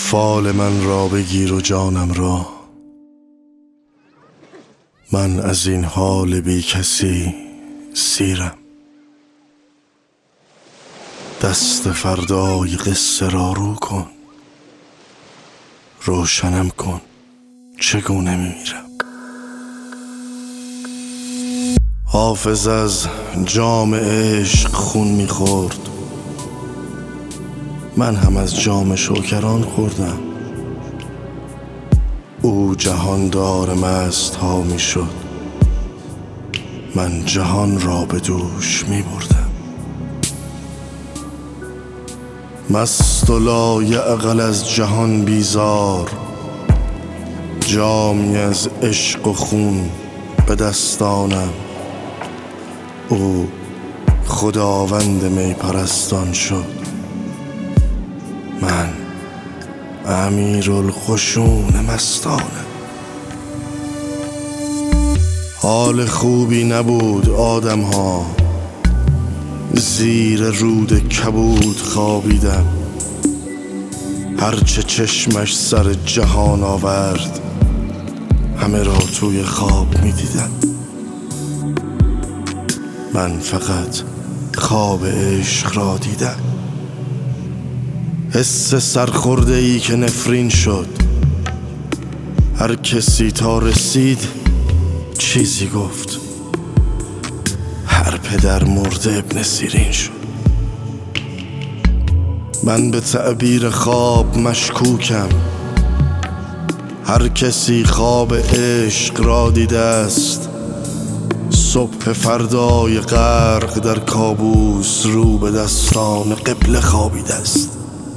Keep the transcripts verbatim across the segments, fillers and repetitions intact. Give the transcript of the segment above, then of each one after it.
فال من را بگیر و جانم را، من از این حال بی کسی سیرم. دست فردای قصه را رو کن، روشنم کن چگونه میمیرم. حافظ از جام عشق خون میخورد، من هم از جام شوکران خوردم. او جهاندار مست ها میشد، من جهان را به دوش میبردم. مست و لایعقل از جهان بیزار، جامی از عشق و خون به دستانم. او خداوند می پرستان شد، من امیرالخشون مستانم. حال خوبی نبود آدم ها، زیر رود کبود خوابیدم. هرچه چشمش سر جهان آورد، همه را توی خواب می دیدم. من فقط خواب عشق را دیدم. حس سرخورده ای که نفرین شد، هر کسی تا رسید چیزی گفت. هر پدر مرده ابن سیرین شد. من به تعبیر خواب مشکوکم، هر کسی خواب عشق را دیده است. صبح فردای غرق در کابوس، رو به دستان قبله خوابیده است.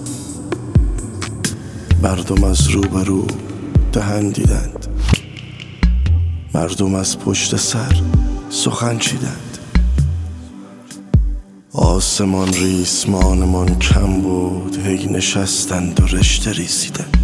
مردم از روبرو دهن دیدند، مردم از پشت سر سخن چیدند. آسمان ریسمانمان کم بود، هی نشستند و رشته ریسیدند.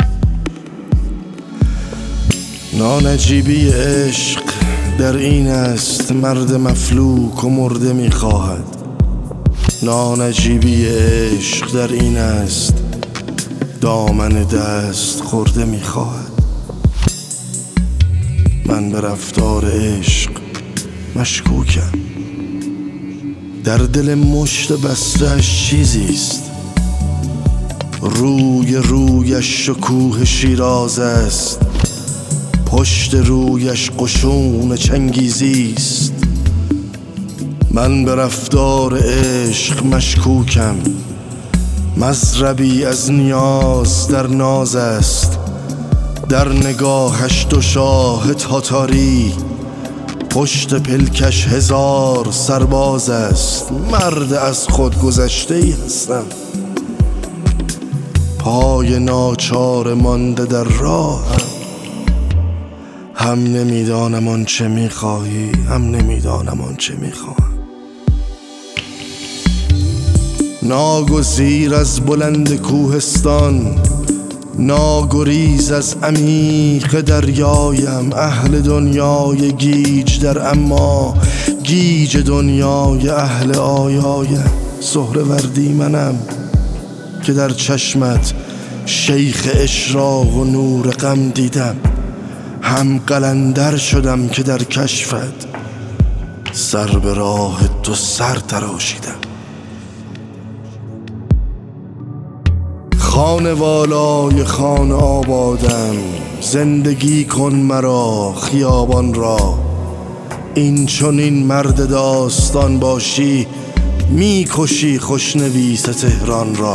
نانجیبی عشق در این است، مرد مفلوک و مرده میخواهد. نانجیبی عشق در این است، دامن دست خورده میخواهد. من به رفتار عشق مشکوکم، در دل مشت بسته‌اش چیزیست. روی رویش شکوه شیراز است، پشت رویش قشون چنگیزیست. من به رفتار عشق مشکوکم، مضربی از نیاز در ناز است. در نگاهش دو شاه تاتاری، پشت پلکش هزار سرباز است. مرد از خود گذشته ای هستم، پای ناچار مانده در راهم. هم نمیدانم آن چه میخواهی، هم نمیدانم آن چه میخواهم. ناگزیر از بلند کوهستان، ناگریز از عمیق دریایم. اهل دنیای گیج در اما، گیج دنیای اهل آیایم. سهروردی منم که در چشمت شیخ اشراق و نور غم دیدم. هم قلندر شدم که در کشفت سر به راه تو سر تراشیدم. خانه والای خانه آبادم، زندگی کن مرا خیابان را. این چون این مرد داستان باشی، میکشی خوشنویس تهران را.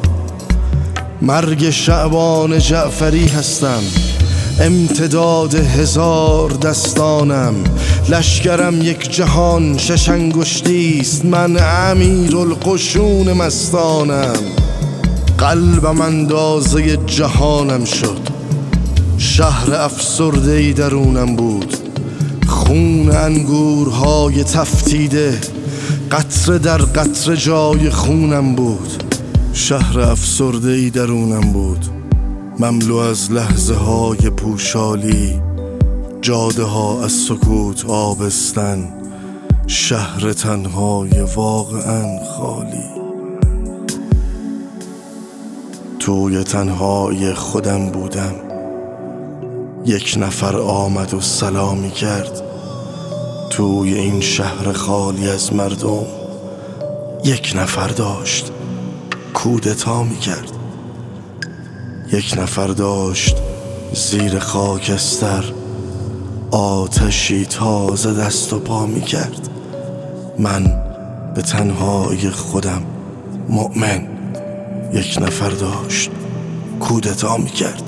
مرگ شعبان جعفری هستم، امتداد هزار دستانم. لشکرم یک جهان شش انگشتیست، من امیرالقشون مستانم. قلبم اندازه جهانم شد، شهر افسرده‌ای درونم بود. خون انگورهای تفتیده، قطره در قطره جای خونم بود. شهر افسرده‌ای درونم بود، مملو از لحظه های پوشالی. جاده ها از سکوت آبستن، شهر تنهای واقعا خالی. توی تنهای خودم بودم، یک نفر آمد و سلامی کرد. توی این شهر خالی از مردم یک نفر داشت کودتا می کرد. یک نفر داشت زیر خاکستر آتشی تازه دست و پا می کرد. من به تنهای خودم مؤمن، یک نفر داشت کودتا می کرد.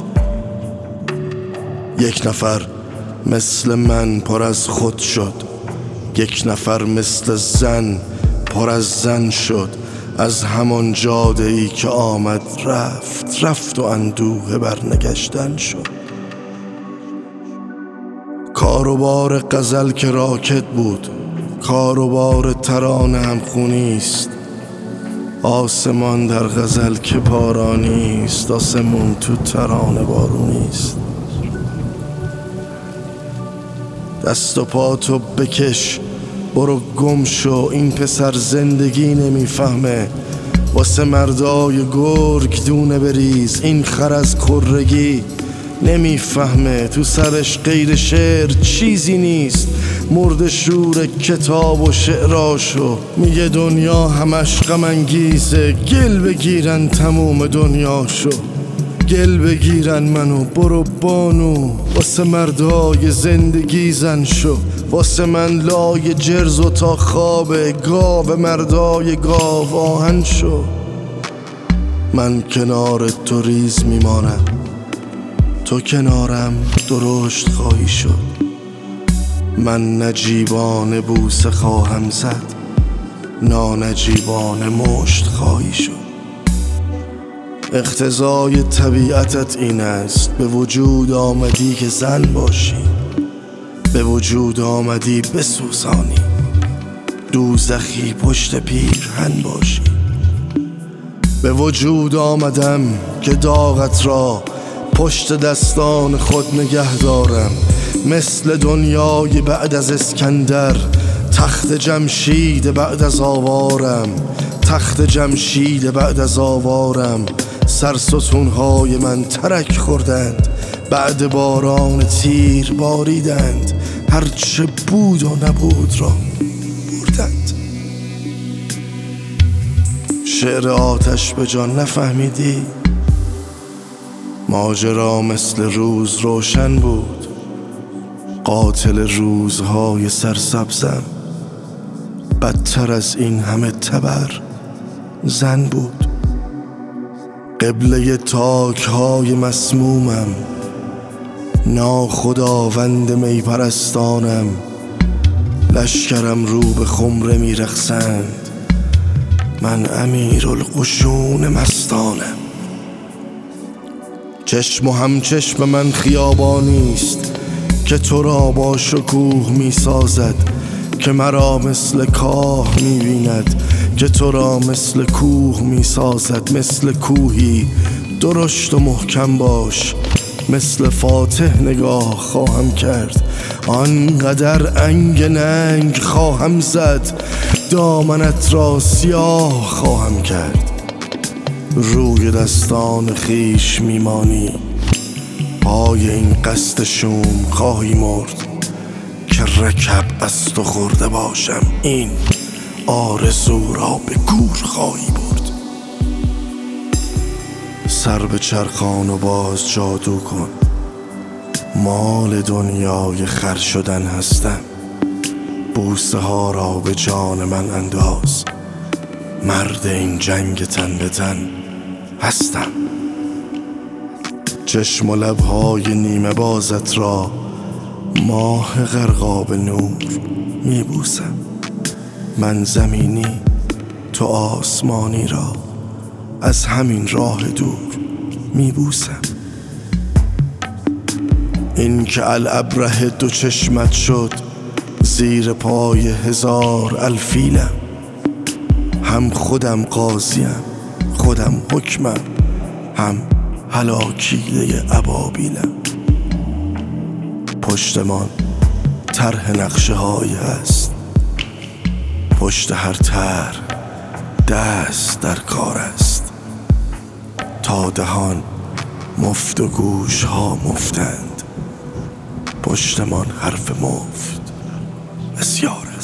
یک نفر مثل من پر از خود شد، یک نفر مثل زن پر از زن شد. از همان جاده ای که آمد رفت، رفت و اندوه برنگشتن شد. کاروبار غزل که راکت بود، کاروبار ترانه هم خونیست. آسمان در غزل که بارانیست، آسمون تو ترانه بارونیست. دست و پاتو بکش برو گم شو، این پسر زندگی نمیفهمه. واسه مردای گرگ دونه بریز، این خر از کرگی نمیفهمه. تو سرش غیر شعر چیزی نیست، مرد شور کتاب و شعراشو. میگه دنیا همش غم انگیزه، گل بگیرن تموم دنیاشو. گل بگیرن منو برو بانو، واسه مردای زندگی زن شو. واسه من لای جرز و تا خوابه، گاو مردای گاو آهن شو. من کنار تو ریز میمانم، تو کنارم درشت خواهی شد. من نجیبان بوسه خواهم زد، نانجیبان مشت خواهی شد. اقتضای طبیعتت این است، به وجود آمدی که زن باشی، به وجود آمدی بسوزانی، دوزخی پشت پیرهن باشی. به وجود آمدم که داغت را پشت دستان خود نگه دارم. مثل دنیای بعد از اسکندر، تخت جمشید بعد از آوارم. تخت جمشید بعد از آوارم. سرستونهای من ترک خوردند، بعد باران تیر باریدند. هرچه بود و نبود را بردند. شعر آتش به جان نفهمیدی؟ ماجرا مثل روز روشن بود، قاتل روزهای سرسبزم بدتر از این همه تبر زن بود. قبله تاک های مسمومم، ناخداوند می پرستانم. لشکرم رو به خمره می رقصند، من امیر القشون مستانم. چشم و همچشم من خیابانیست که تو را با شکوه می سازد، که مرا مثل کاه می بیند، که تو را مثل کوه می سازد. مثل کوهی درشت و محکم باش، مثل فاتح نگاه خواهم کرد. آنقدر انگ ننگ خواهم زد، دامنت را سیاه خواهم کرد. روی دستان خیش میمانی، پای این قصد شوم خواهی مرد. که رکب از تو خورده باشم، این آرزو را به گور خواهی برد. سر به چرخان و باز جادو کن، مال دنیای خر شدن هستم. بوسه ها را به جان من انداز، مرد این جنگ تن به تن هستم. چشم و لبهای نیمه بازت را ماه غرقاب نور می بوسم. من زمینی تو آسمانی را از همین راه دور می بوسم. این که الابره دو چشمت شد، زیر پای هزار الفیلم. هم خودم قاضیم، خودم حکمم، هم هلاکیده ابابیلم. پشتمان طرح نقشه هایی هست، پشت هر طرح دست در کار است. تا دهان مفت و گوش ها مفتند، پشتمان حرف مفت بسیار